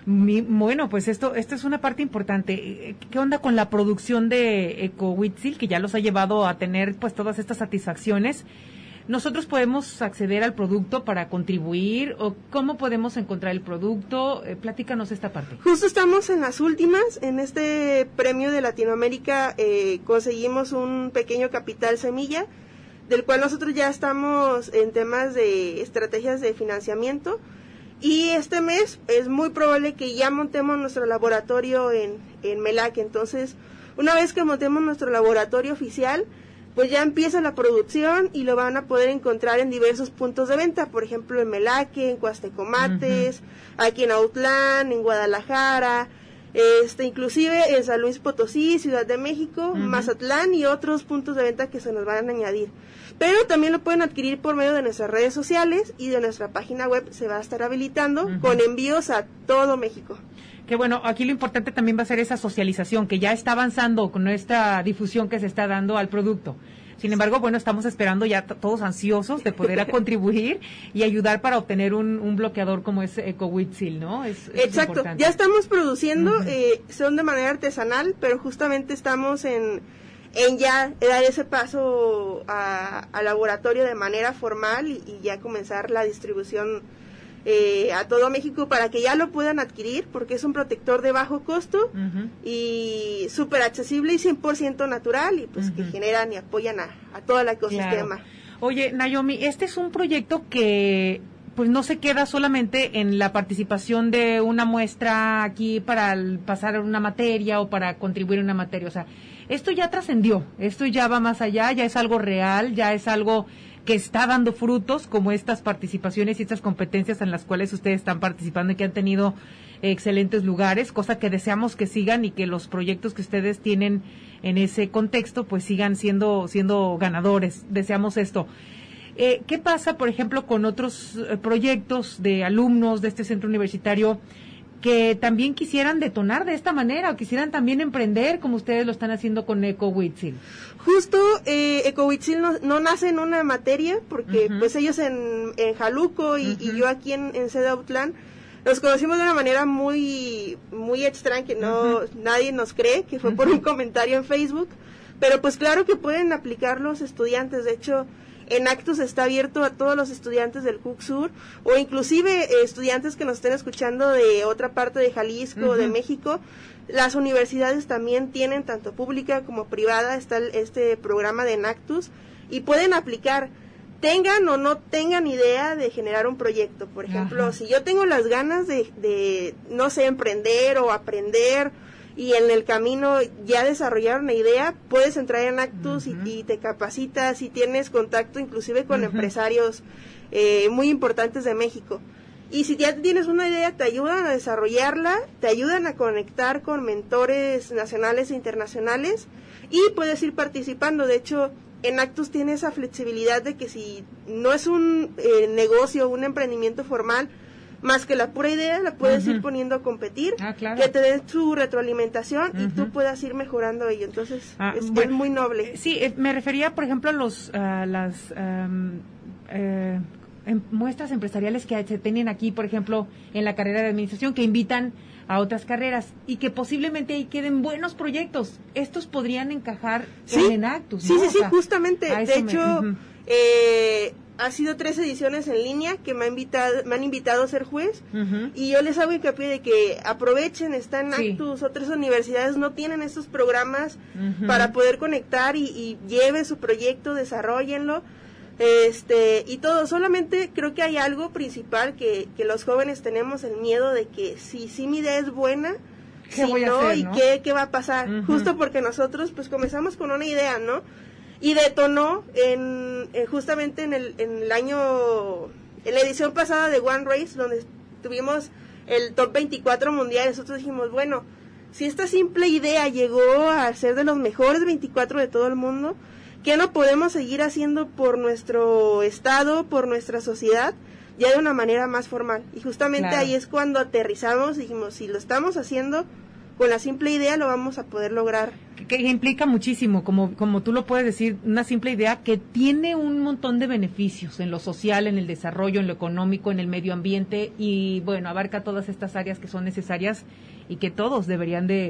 Bueno, pues esto es una parte importante. ¿Qué onda con la producción de Ecohuitzil, que ya los ha llevado a tener pues todas estas satisfacciones? ¿Nosotros podemos acceder al producto para contribuir o cómo podemos encontrar el producto? Platícanos esta parte. Justo estamos en las últimas. En este premio de Latinoamérica conseguimos un pequeño capital semilla, del cual nosotros ya estamos en temas de estrategias de financiamiento. Y este mes es muy probable que ya montemos nuestro laboratorio en Melaque. Entonces, una vez que montemos nuestro laboratorio oficial, pues ya empieza la producción y lo van a poder encontrar en diversos puntos de venta, por ejemplo en Melaque, en Coastecomates, aquí en Autlán, en Guadalajara, inclusive en San Luis Potosí, Ciudad de México, Mazatlán y otros puntos de venta que se nos van a añadir. Pero también lo pueden adquirir por medio de nuestras redes sociales y de nuestra página web, se va a estar habilitando con envíos a todo México. Que bueno, aquí lo importante también va a ser esa socialización, que ya está avanzando con esta difusión que se está dando al producto. Sin embargo, bueno, estamos esperando ya todos ansiosos de poder contribuir y ayudar para obtener un bloqueador como es Ecohuitzil, ¿no? Exacto, importante. Ya estamos produciendo, son de manera artesanal, pero justamente estamos en ya dar ese paso al laboratorio de manera formal y ya comenzar la distribución a todo México para que ya lo puedan adquirir, porque es un protector de bajo costo y súper accesible y 100% natural, y pues que generan y apoyan a todo el ecosistema. Claro. Oye, Naomi, este es un proyecto que pues no se queda solamente en la participación de una muestra aquí para pasar una materia o para contribuir en una materia, o sea, esto ya trascendió, esto ya va más allá, ya es algo real, ya es algo que está dando frutos, como estas participaciones y estas competencias en las cuales ustedes están participando y que han tenido excelentes lugares, cosa que deseamos que sigan y que los proyectos que ustedes tienen en ese contexto pues sigan siendo ganadores. Deseamos esto. ¿Qué pasa, por ejemplo, con otros proyectos de alumnos de este centro universitario que también quisieran detonar de esta manera o quisieran también emprender como ustedes lo están haciendo con Ecohuitzil? Justo, Ecohuitzil no nace en una materia, porque pues ellos en Jaluco y yo aquí en Sede Autlán nos conocimos de una manera muy, muy extraña, que nadie nos cree, que fue por un comentario en Facebook, pero pues claro que pueden aplicar los estudiantes. De hecho, en Actus está abierto a todos los estudiantes del CUC Sur, o inclusive estudiantes que nos estén escuchando de otra parte de Jalisco o de México. Las universidades también tienen, tanto pública como privada, está este programa de Enactus, y pueden aplicar, tengan o no tengan idea de generar un proyecto. Por ejemplo, si yo tengo las ganas de, no sé, emprender o aprender, y en el camino ya desarrollar una idea, puedes entrar en Actus y te capacitas y tienes contacto inclusive con empresarios muy importantes de México. Y si ya tienes una idea, te ayudan a desarrollarla, te ayudan a conectar con mentores nacionales e internacionales y puedes ir participando. De hecho, en Actus tiene esa flexibilidad de que si no es un negocio, un emprendimiento formal, más que la pura idea, la puedes ir poniendo a competir, que te den su retroalimentación y tú puedas ir mejorando ello. Entonces, es muy noble. Sí, me refería, por ejemplo, a las muestras empresariales que se tienen aquí, por ejemplo, en la carrera de administración, que invitan a otras carreras y que posiblemente ahí queden buenos proyectos. Estos podrían encajar en Actus, ¿no? Sí, justamente. De hecho, ha sido 3 ediciones en línea que me han invitado a ser juez, y yo les hago hincapié de que aprovechen, está en Actus, otras universidades no tienen estos programas para poder conectar y lleve su proyecto, desarróllenlo, y todo. Solamente creo que hay algo principal que los jóvenes tenemos el miedo de que si mi idea es buena, ¿qué voy a hacer, ¿no? ¿Qué va a pasar? Justo porque nosotros pues comenzamos con una idea, ¿no? Y detonó justamente en la edición pasada de One Race, donde tuvimos el top 24 mundial. Nosotros dijimos, bueno, si esta simple idea llegó a ser de los mejores 24 de todo el mundo, ¿qué no podemos seguir haciendo por nuestro estado, por nuestra sociedad, ya de una manera más formal? Y justamente ahí es cuando aterrizamos y dijimos, si lo estamos haciendo con la simple idea, lo vamos a poder lograr. Que implica muchísimo, como tú lo puedes decir, una simple idea que tiene un montón de beneficios en lo social, en el desarrollo, en lo económico, en el medio ambiente, y bueno, abarca todas estas áreas que son necesarias y que todos deberían de,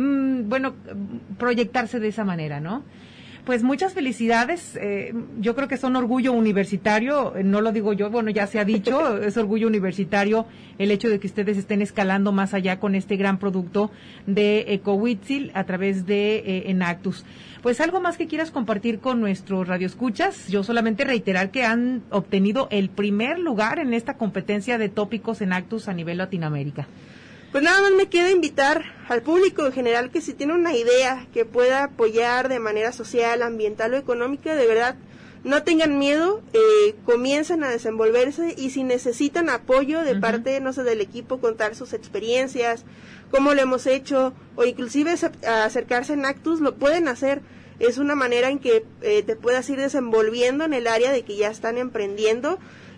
proyectarse de esa manera, ¿no? Pues muchas felicidades, yo creo que son orgullo universitario, no lo digo yo, bueno, ya se ha dicho, es orgullo universitario el hecho de que ustedes estén escalando más allá con este gran producto de Ecohuitzil a través de Enactus. Pues algo más que quieras compartir con nuestros radioescuchas. Yo solamente reiterar que han obtenido el primer lugar en esta competencia de tópicos Enactus a nivel Latinoamérica. Pues nada más me queda invitar al público en general que si tiene una idea que pueda apoyar de manera social, ambiental o económica, de verdad, no tengan miedo, comiencen a desenvolverse, y si necesitan apoyo de parte, no sé, del equipo, contar sus experiencias, cómo lo hemos hecho, o inclusive acercarse en Actus, lo pueden hacer. Es una manera en que te puedas ir desenvolviendo en el área de que ya están emprendiendo,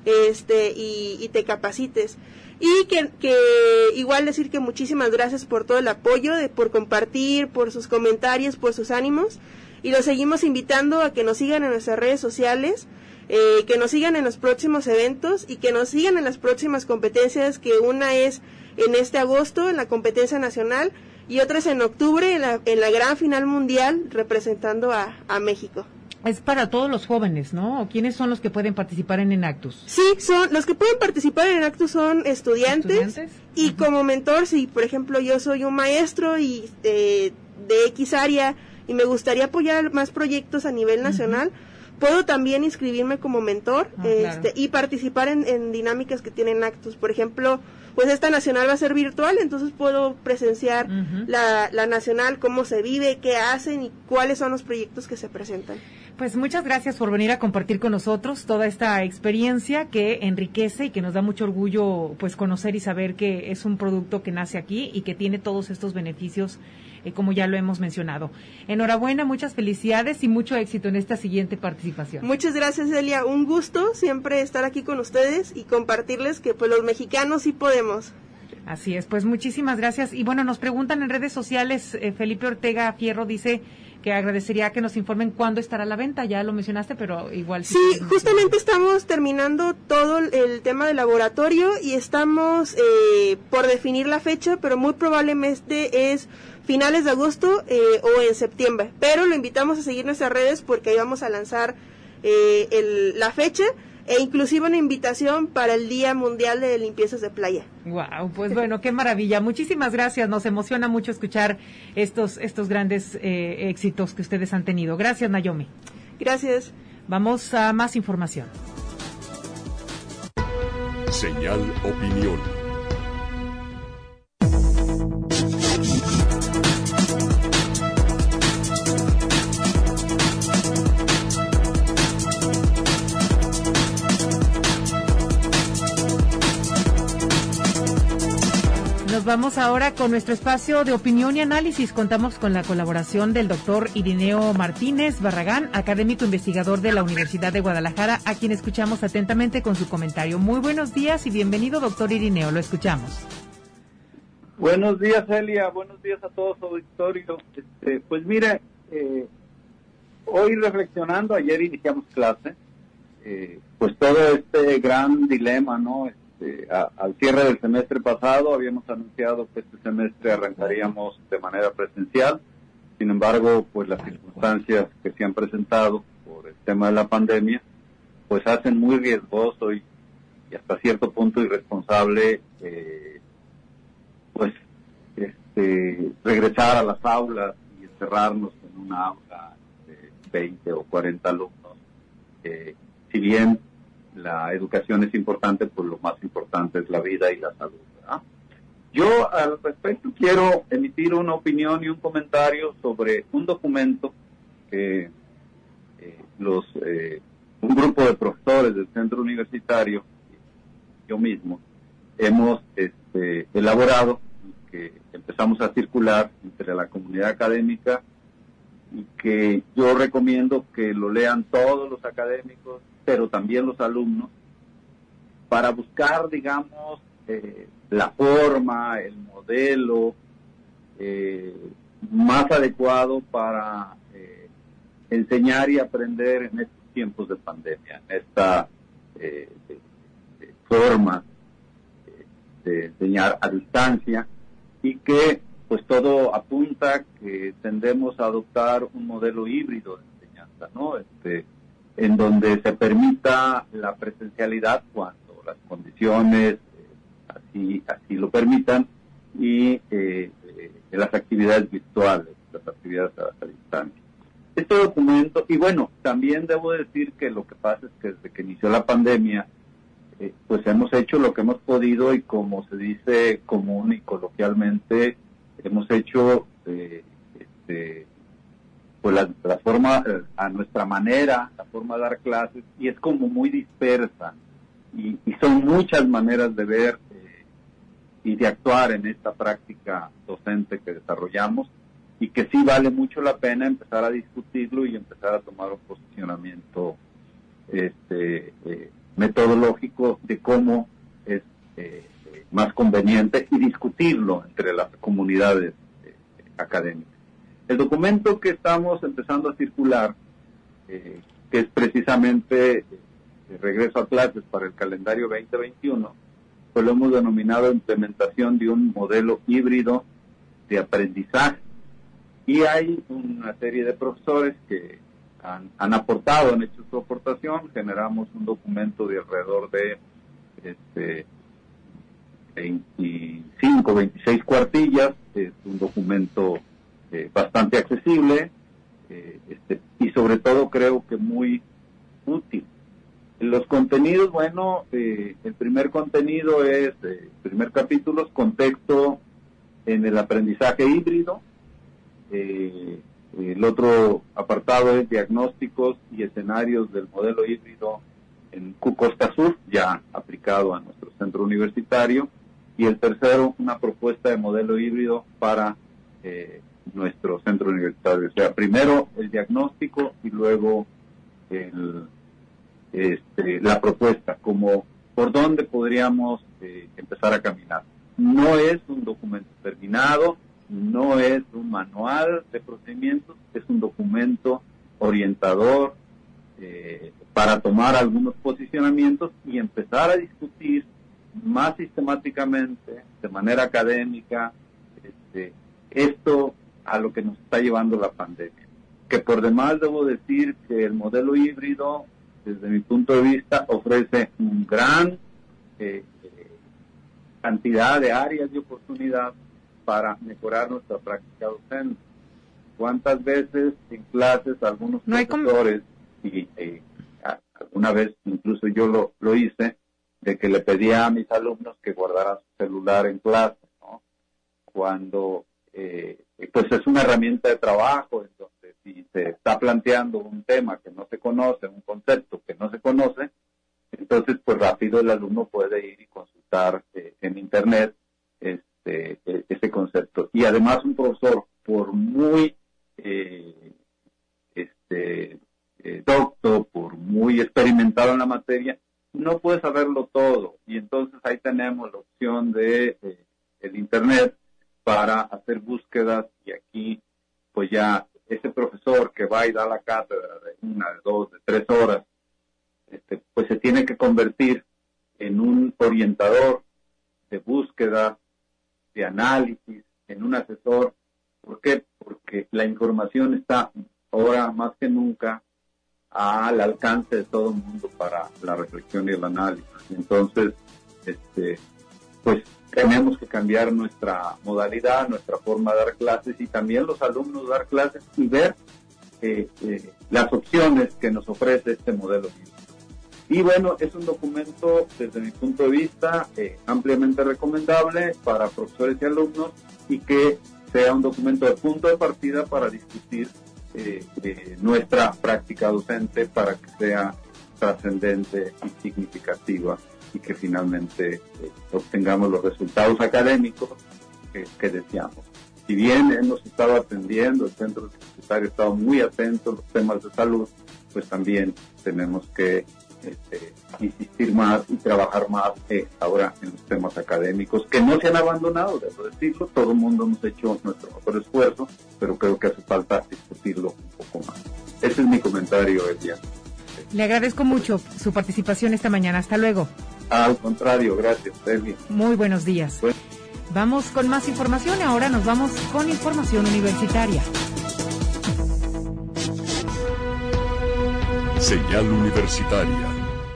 y te capacites. Y que igual decir que muchísimas gracias por todo el apoyo, por compartir, por sus comentarios, por sus ánimos, y los seguimos invitando a que nos sigan en nuestras redes sociales, que nos sigan en los próximos eventos y que nos sigan en las próximas competencias, que una es en este agosto en la competencia nacional y otra es en octubre en la gran final mundial representando a México. Es para todos los jóvenes, ¿no? ¿Quiénes son los que pueden participar en Enactus? Sí, los que pueden participar en Enactus son estudiantes. Y como mentor, si por ejemplo yo soy un maestro y de X área y me gustaría apoyar más proyectos a nivel nacional, puedo también inscribirme como mentor, claro, y participar en dinámicas que tienen Enactus. Por ejemplo, pues esta nacional va a ser virtual, entonces puedo presenciar la nacional, cómo se vive, qué hacen y cuáles son los proyectos que se presentan. Pues muchas gracias por venir a compartir con nosotros toda esta experiencia que enriquece y que nos da mucho orgullo pues conocer y saber que es un producto que nace aquí y que tiene todos estos beneficios, como ya lo hemos mencionado. Enhorabuena, muchas felicidades y mucho éxito en esta siguiente participación. Muchas gracias, Elia. Un gusto siempre estar aquí con ustedes y compartirles que pues los mexicanos sí podemos. Así es, pues muchísimas gracias. Y bueno, nos preguntan en redes sociales, Felipe Ortega Fierro dice que agradecería que nos informen cuándo estará la venta. Ya lo mencionaste, pero igual. Sí, justamente estamos terminando todo el tema del laboratorio y estamos por definir la fecha, pero muy probablemente es finales de agosto o en septiembre. Pero lo invitamos a seguir nuestras redes porque ahí vamos a lanzar la fecha e inclusive una invitación para el Día Mundial de Limpiezas de Playa. Wow, pues bueno, qué maravilla. Muchísimas gracias. Nos emociona mucho escuchar estos grandes éxitos que ustedes han tenido. Gracias, Nayomi. Gracias. Vamos a más información. Señal Opinión. Nos vamos ahora con nuestro espacio de opinión y análisis. Contamos con la colaboración del doctor Irineo Martínez Barragán, académico investigador de la Universidad de Guadalajara, a quien escuchamos atentamente con su comentario. Muy buenos días y bienvenido, doctor Irineo, lo escuchamos. Buenos días, Elia, buenos días a todos, auditorio. Pues mire, hoy reflexionando, ayer iniciamos clase, pues todo este gran dilema, ¿no? Al cierre del semestre pasado habíamos anunciado que este semestre arrancaríamos de manera presencial. Sin embargo, pues las circunstancias que se han presentado por el tema de la pandemia pues hacen muy riesgoso y hasta cierto punto irresponsable pues regresar a las aulas y encerrarnos en una aula de 20 o 40 alumnos. Si bien la educación es importante, pues lo más importante es la vida y la salud, ¿verdad? Yo al respecto quiero emitir una opinión y un comentario sobre un documento que un grupo de profesores del centro universitario, yo mismo, hemos elaborado, que empezamos a circular entre la comunidad académica y que yo recomiendo que lo lean todos los académicos, pero también los alumnos, para buscar, digamos, la forma, el modelo más adecuado para enseñar y aprender en estos tiempos de pandemia, en esta forma de enseñar a distancia, y que pues todo apunta que tendemos a adoptar un modelo híbrido de enseñanza, ¿no? En donde se permita la presencialidad cuando las condiciones así lo permitan, y las actividades virtuales, las actividades a distancia. Este documento, y bueno, también debo decir que lo que pasa es que desde que inició la pandemia, pues hemos hecho lo que hemos podido, y como se dice común y coloquialmente, hemos hecho pues la forma, a nuestra manera, la forma de dar clases, y es como muy dispersa, y son muchas maneras de ver y de actuar en esta práctica docente que desarrollamos, y que sí vale mucho la pena empezar a discutirlo y empezar a tomar un posicionamiento metodológico de cómo es más conveniente, y discutirlo entre las comunidades académicas. El documento que estamos empezando a circular, que es precisamente regreso a clases para el calendario 2021, pues lo hemos denominado implementación de un modelo híbrido de aprendizaje. Y hay una serie de profesores que han aportado, han hecho su aportación. Generamos un documento de alrededor de 25, 26 cuartillas. Es un documento bastante accesible y sobre todo creo que muy útil. Los contenidos, bueno, el primer contenido es, el primer capítulo es contexto en el aprendizaje híbrido. El otro apartado es diagnósticos y escenarios del modelo híbrido en Costa Sur, ya aplicado a nuestro centro universitario. Y el tercero, una propuesta de modelo híbrido para nuestro centro universitario. O sea, primero el diagnóstico y luego la propuesta, como por dónde podríamos empezar a caminar. No es un documento terminado, no es un manual de procedimientos, es un documento orientador para tomar algunos posicionamientos y empezar a discutir más sistemáticamente, de manera académica, esto a lo que nos está llevando la pandemia. Que por demás debo decir que el modelo híbrido, desde mi punto de vista, ofrece un gran cantidad de áreas de oportunidad para mejorar nuestra práctica docente. ¿Cuántas veces en clases algunos profesores, y alguna vez incluso yo lo hice, de que le pedía a mis alumnos que guardaran su celular en clase, ¿no? Cuando pues es una herramienta de trabajo, en donde si se está planteando un tema que no se conoce, un concepto que no se conoce, entonces pues rápido el alumno puede ir y consultar en internet ese concepto. Y además un profesor, por muy docto, por muy experimentado en la materia, no puede saberlo todo, y entonces ahí tenemos la opción de el internet para hacer búsquedas, y aquí pues ya ese profesor que va y da la cátedra de 1, de 2, de 3 horas, pues se tiene que convertir en un orientador de búsqueda, de análisis, en un asesor. ¿Por qué? Porque la información está ahora más que nunca al alcance de todo el mundo para la reflexión y el análisis. Entonces, pues tenemos que cambiar nuestra modalidad, nuestra forma de dar clases, y también los alumnos dar clases y ver las opciones que nos ofrece este modelo. Y bueno, es un documento, desde mi punto de vista, ampliamente recomendable para profesores y alumnos, y que sea un documento de punto de partida para discutir nuestra práctica docente, para que sea trascendente y significativa, y que finalmente obtengamos los resultados académicos que deseamos. Si bien hemos estado atendiendo, el centro universitario ha estado muy atento a los temas de salud, pues también tenemos que insistir más y trabajar más ahora en los temas académicos, que no se han abandonado, debo decirlo. Todo el mundo hemos hecho nuestro mejor esfuerzo, pero creo que hace falta discutirlo un poco más. Ese es mi comentario, Elia. Le agradezco mucho su participación esta mañana. Hasta luego. Al contrario, gracias, Elia. Muy buenos días. Vamos con más información y ahora nos vamos con información universitaria. Señal universitaria.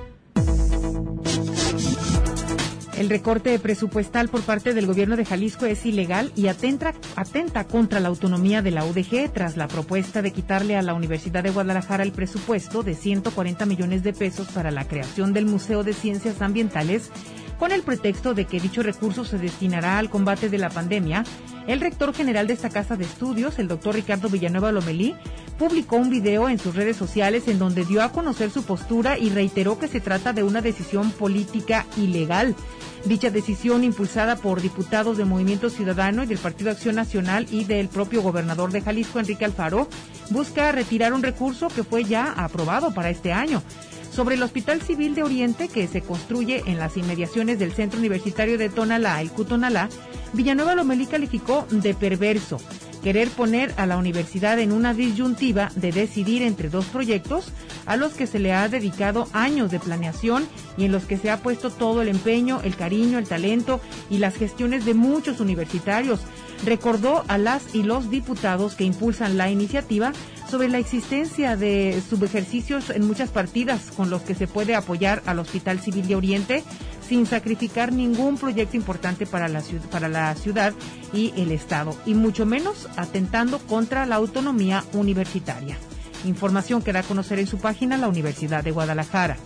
El recorte presupuestal por parte del gobierno de Jalisco es ilegal y atenta contra la autonomía de la UDG tras la propuesta de quitarle a la Universidad de Guadalajara el presupuesto de 140 millones de pesos para la creación del Museo de Ciencias Ambientales, con el pretexto de que dicho recurso se destinará al combate de la pandemia. El rector general de esta casa de estudios, el doctor Ricardo Villanueva Lomelí, publicó un video en sus redes sociales en donde dio a conocer su postura y reiteró que se trata de una decisión política ilegal. Dicha decisión, impulsada por diputados del Movimiento Ciudadano y del Partido Acción Nacional y del propio gobernador de Jalisco, Enrique Alfaro, busca retirar un recurso que fue ya aprobado para este año. Sobre el Hospital Civil de Oriente, que se construye en las inmediaciones del Centro Universitario de Tonalá, el CUTONALA, Villanueva Lomelí calificó de perverso querer poner a la universidad en una disyuntiva de decidir entre dos proyectos a los que se le ha dedicado años de planeación y en los que se ha puesto todo el empeño, el cariño, el talento y las gestiones de muchos universitarios. Recordó a las y los diputados que impulsan la iniciativa sobre la existencia de subejercicios en muchas partidas con los que se puede apoyar al Hospital Civil de Oriente sin sacrificar ningún proyecto importante para la ciudad y el Estado, y mucho menos atentando contra la autonomía universitaria. Información que da a conocer en su página la Universidad de Guadalajara.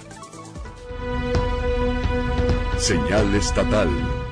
Señal estatal.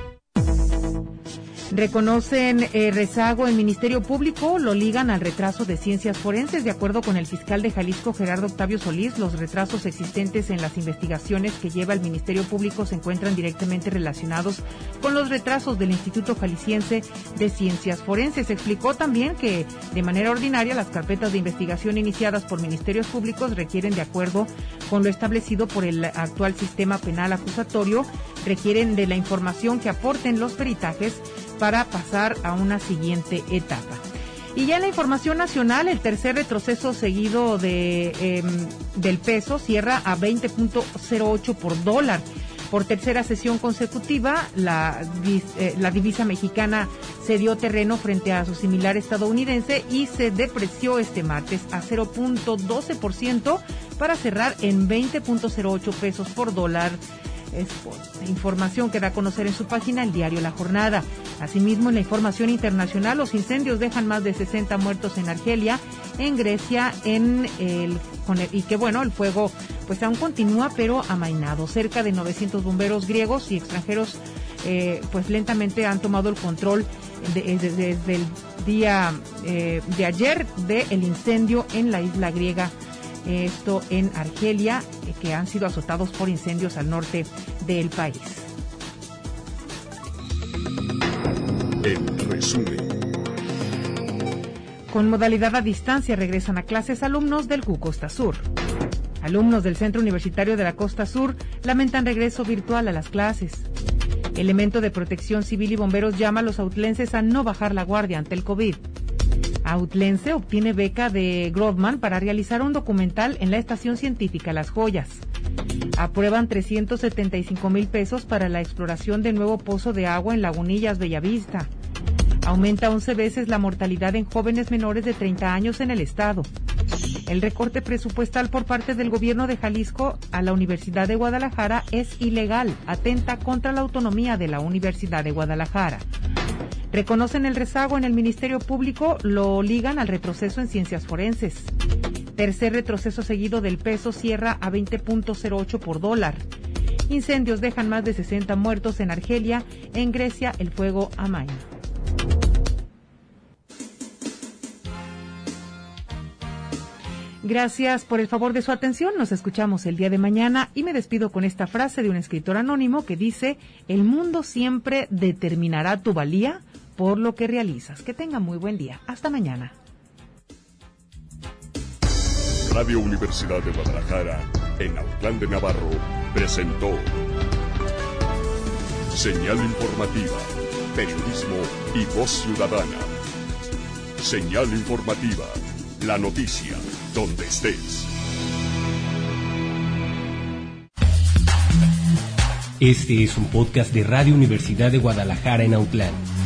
Reconocen rezago en Ministerio Público, lo ligan al retraso de ciencias forenses. De acuerdo con el fiscal de Jalisco, Gerardo Octavio Solís, los retrasos existentes en las investigaciones que lleva el Ministerio Público se encuentran directamente relacionados con los retrasos del Instituto Jalisciense de Ciencias Forenses. Explicó también que, de manera ordinaria, las carpetas de investigación iniciadas por ministerios públicos requieren, de acuerdo con lo establecido por el actual sistema penal acusatorio, requieren de la información que aporten los peritajes para pasar a una siguiente etapa. Y ya en la información nacional, el tercer retroceso seguido del peso cierra a 20.08 por dólar. Por tercera sesión consecutiva, la divisa mexicana cedió terreno frente a su similar estadounidense y se depreció este martes a 0.12% para cerrar en 20.08 pesos por dólar. Es información que da a conocer en su página el diario La Jornada. Asimismo, en la información internacional, los incendios dejan más de 60 muertos en Argelia, en Grecia, el fuego pues aún continúa, pero amainado. Cerca de 900 bomberos griegos y extranjeros pues lentamente han tomado el control desde el día de ayer del incendio en la isla griega. Esto en Argelia, que han sido azotados por incendios al norte del país. En resumen. Con modalidad a distancia regresan a clases alumnos del CU Costa Sur. Alumnos del Centro Universitario de la Costa Sur lamentan regreso virtual a las clases. Elemento de Protección Civil y bomberos llama a los autlenses a no bajar la guardia ante el COVID. Autlense obtiene beca de Grothman para realizar un documental en la Estación Científica Las Joyas. Aprueban 375,000 pesos para la exploración de nuevo pozo de agua en Lagunillas, Bellavista. Aumenta 11 veces la mortalidad en jóvenes menores de 30 años en el estado. El recorte presupuestal por parte del gobierno de Jalisco a la Universidad de Guadalajara es ilegal, atenta contra la autonomía de la Universidad de Guadalajara. Reconocen el rezago en el Ministerio Público, lo ligan al retroceso en ciencias forenses. Tercer retroceso seguido del peso cierra a 20.08 por dólar. Incendios dejan más de 60 muertos en Argelia. En Grecia el fuego amaina. Gracias por el favor de su atención. Nos escuchamos el día de mañana y me despido con esta frase de un escritor anónimo que dice: el mundo siempre determinará tu valía por lo que realizas. Que tenga muy buen día. Hasta mañana. Radio Universidad de Guadalajara, en Autlán de Navarro, presentó Señal Informativa, Periodismo y Voz Ciudadana. Señal Informativa, la noticia, donde estés. Este es un podcast de Radio Universidad de Guadalajara en Autlán.